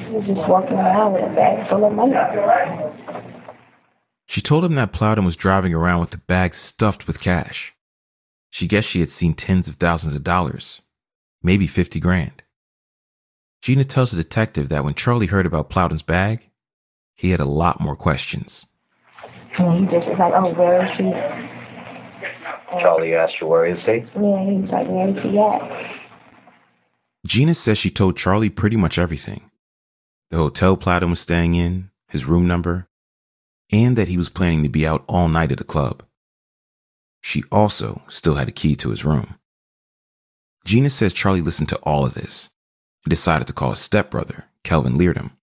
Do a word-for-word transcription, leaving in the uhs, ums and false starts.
He was just walking around with a bag full of money. She told him that Plowden was driving around with the bag stuffed with cash. She guessed she had seen tens of thousands of dollars, maybe fifty grand. Gina tells the detective that when Charlie heard about Plowden's bag, he had a lot more questions. And he just was like, oh, where is he? And Charlie asked you, where is he? yeah, he was like, where is he at? Gina says she told Charlie pretty much everything. The hotel Plowden was staying in, his room number, and that he was planning to be out all night at a club. She also still had a key to his room. Gina says Charlie listened to all of this and decided to call his stepbrother, Kelvin Leardom,